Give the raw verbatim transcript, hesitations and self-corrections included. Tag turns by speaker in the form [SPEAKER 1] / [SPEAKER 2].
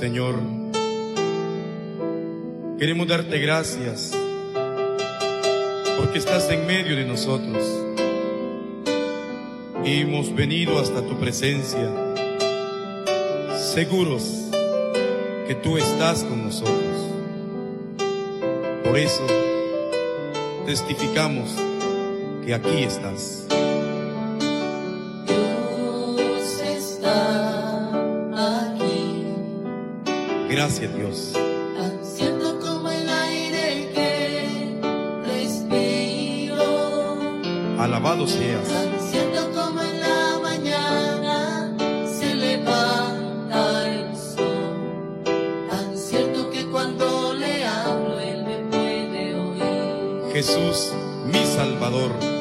[SPEAKER 1] Señor, queremos darte gracias porque estás en medio de nosotros y hemos venido hasta tu presencia seguros que tú estás con nosotros. Por eso testificamos que aquí estás.
[SPEAKER 2] Dios está aquí.
[SPEAKER 1] Gracias, Dios.
[SPEAKER 2] Tan cierto como el aire que respiro.
[SPEAKER 1] Alabado seas.
[SPEAKER 2] Tan cierto como en la mañana se levanta el sol. Tan cierto que cuando le hablo él me puede oír.
[SPEAKER 1] Jesús, mi Salvador.